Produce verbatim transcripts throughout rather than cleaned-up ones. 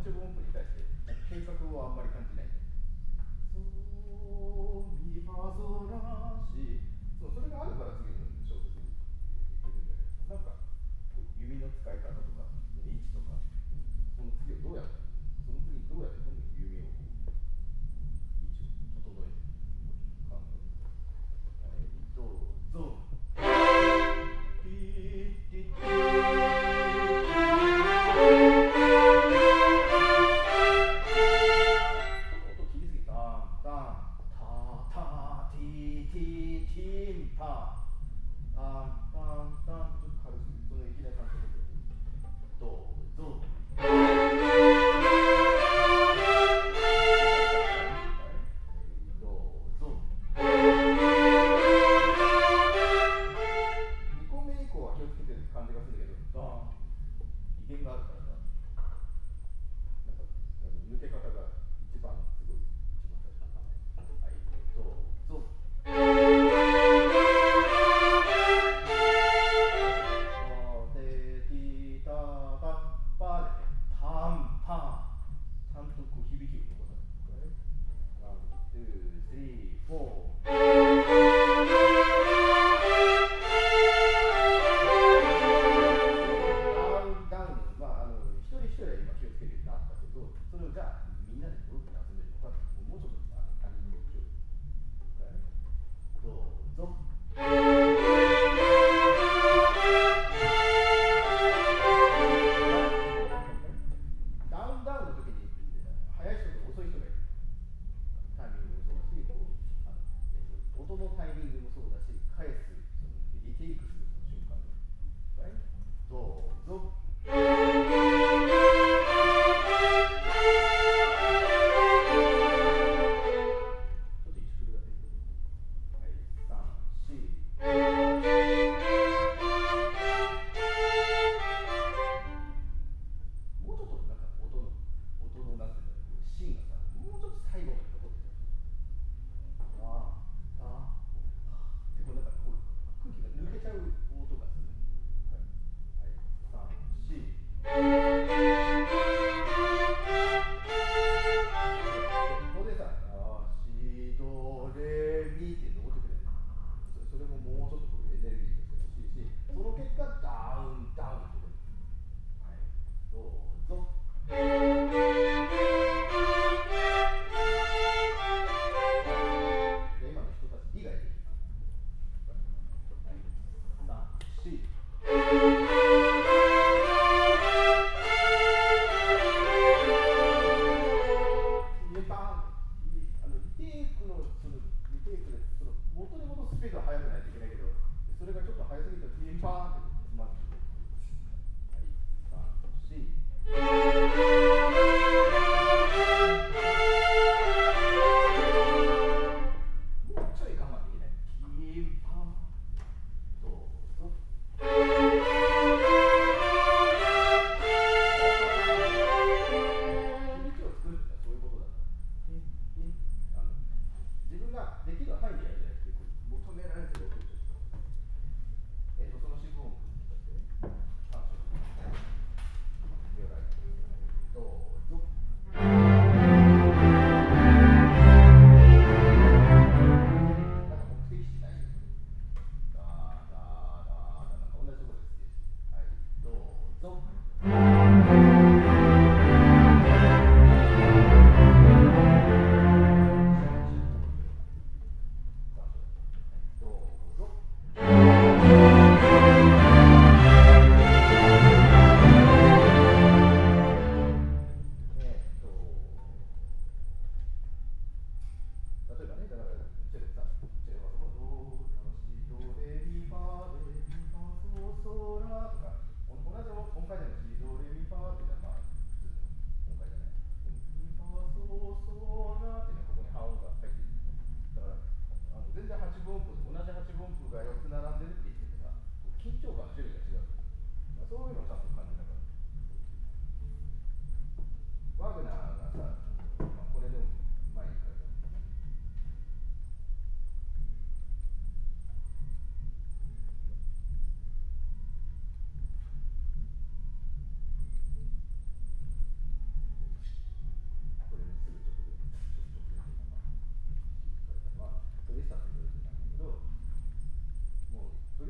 四分音符に対して計画をあんまり感じない。ソミファソラシ、そうそれがあるから次の小節にいけるんだけど、なんか弓の使い方とか位置とか、その次をどうやってその次にどうやって今度弓をこう位置を整えて考える。はい、どうぞ。ティティテ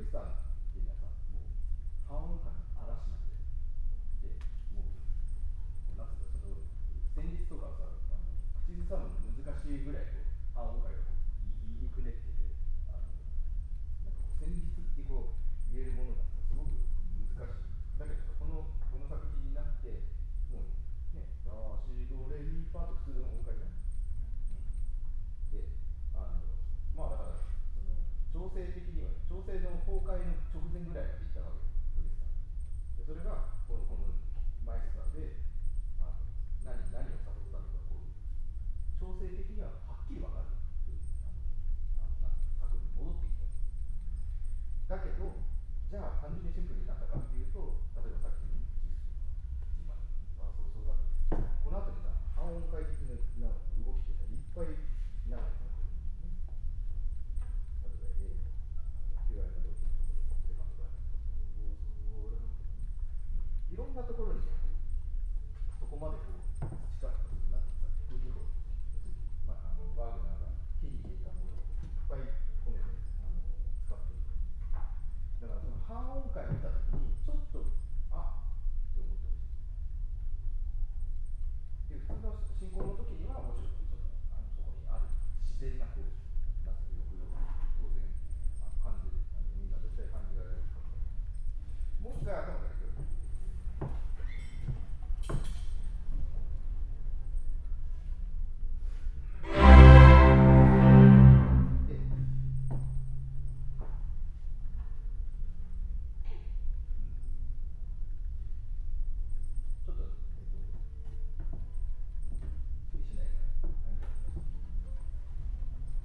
スタンっていうのはさ、もう半音階の嵐なんで、でもうなんつうか、その旋律とかさ、あの口ずさむの難しいぐらいこう半音階がこう入りくねってて、あのなんかこう旋律ってこう言えるものがすごく難しい。だけどさ、このこの作品になって、もうね、ラシドレミファと普通の音階じゃん。で、あのまあだからその調整的には調整の崩壊の直前ぐらいまで行ったわけよ、プレスさん。でそれがこのこのマイスターで、あの何何を誘ったのかこう調整的にははっきり分かる。あのあの作品に戻ってきた。だけど、じゃあ単純にシンプルになったかっていうと、例えばさっきのジスとか、今のあそうそうだと、この後にさ、半音階的な動きってさ、いっぱいなんか例えば A のピュアな時のところで、セカンドラインとか、いろんなところにそこまでこう培ったなんてさ、空気法、まあ、あのワーグナーが手に入れたものをいっぱい込めてあの使っている。だからその半音階を見たときに、ちょっと、あって思ってほしい。で、普通の進行の時には、もちろんそのあのそこにある自然なこう、なんかよくよく当然あの感じる、あのみんな絶対感じられる。もう一回頭からいくよ。ちょっと、えっと、注意しないから。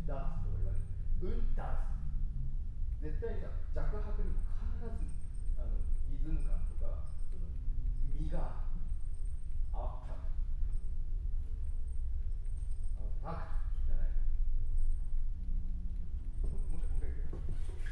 ダーツとか言われる。うんダーツ。絶対さ、弱拍にも必ずあのリズム感とか、その身があった。あのタクじゃない。もうもう一回、もう一回言う。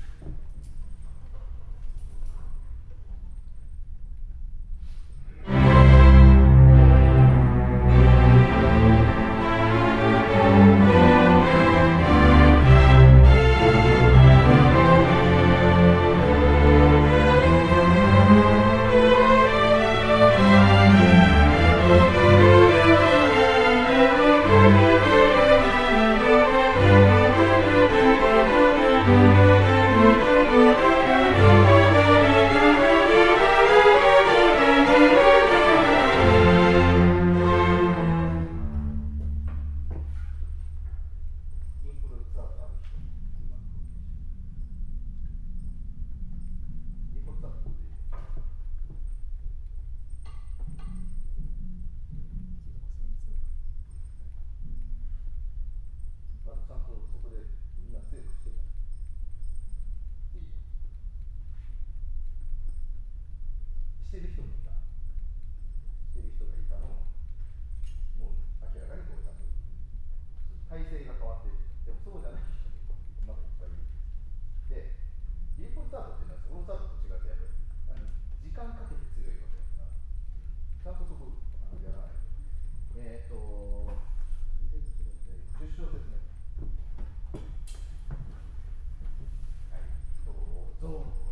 してる人もいた。してる人がいたのも、もう明らかにこうちゃんと体制が変わっている。でもそうじゃない人もまだいっぱいいる。で、リーフォルスタートっていうのはソロスタートと違ってやっぱりあの時間かけて強いわけだから、ちゃんとそこあのやらないと。えっ、ー、と、じゅっ小節目。はい、どうぞ。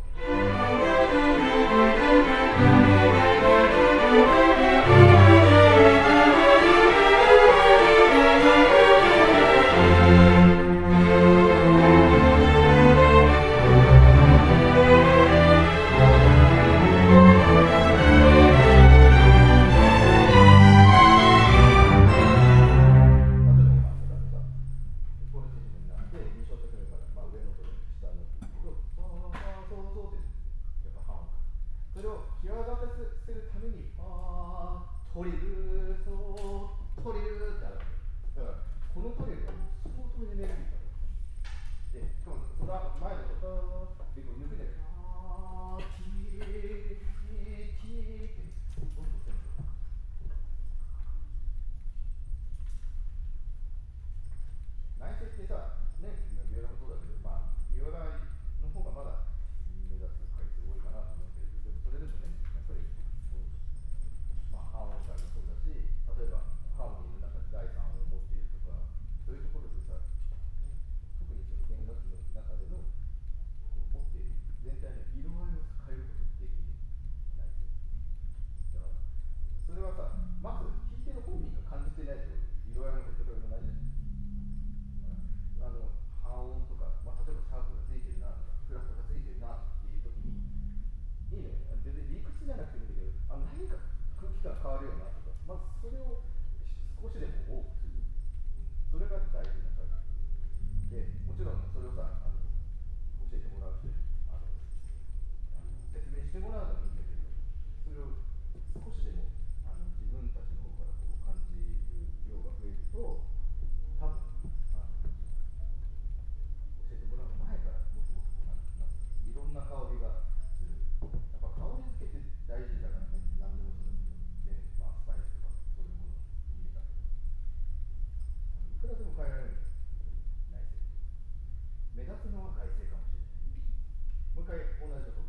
それを際立たせるために、あー、トリル、そう、トリルってあるわけ。だから、このトリルが相当エネルギーだ。で、しかも、その前のと、で、こう抜くじゃない。あー、キー、キー、キーって、どんどんしてるんですよ。内政ってさ、ね、ビオラもそうだけど、まあ、ビオラの方がまだ目立つ回数多いかなと思うけど、でもそれでもね、やっぱり、まあ、ハーモニカもそうだし、例えば、ハーモニーの中で第三音を持っているとか、そういうところでさ、特にその弦楽器の中での、こう持っている全体の色合いを変えることってできない。だから、それはさ、まず、弾いてる本人が感じてないと、色合いのことがないじゃない。あの半音とか、まあ、例えばシャープがついてるなとか、フラットがついてるなっていうときに、いいのよ、別に理屈じゃなくてもいいけど、あの何か空気感変わるよなとか、まずそれを少しでも多くする、それが大事な作業で、もちろんそれをさ、あの教えてもらう人にあのあの説明してもらうのもいいんだけど、それを少しでもあの自分たちの方からこう感じる量が増えると、多分あの教えてもらう前からもっともっとこうなんなんいろんな香りがする。やっぱ香り付けって大事だからね、何でもそうだけど、で、まあ、スパイスとかそういうものに入れたけど、いくらでも変えられるんだよ、内政って。目立つのは外政かもしれない。もう一回同じところ。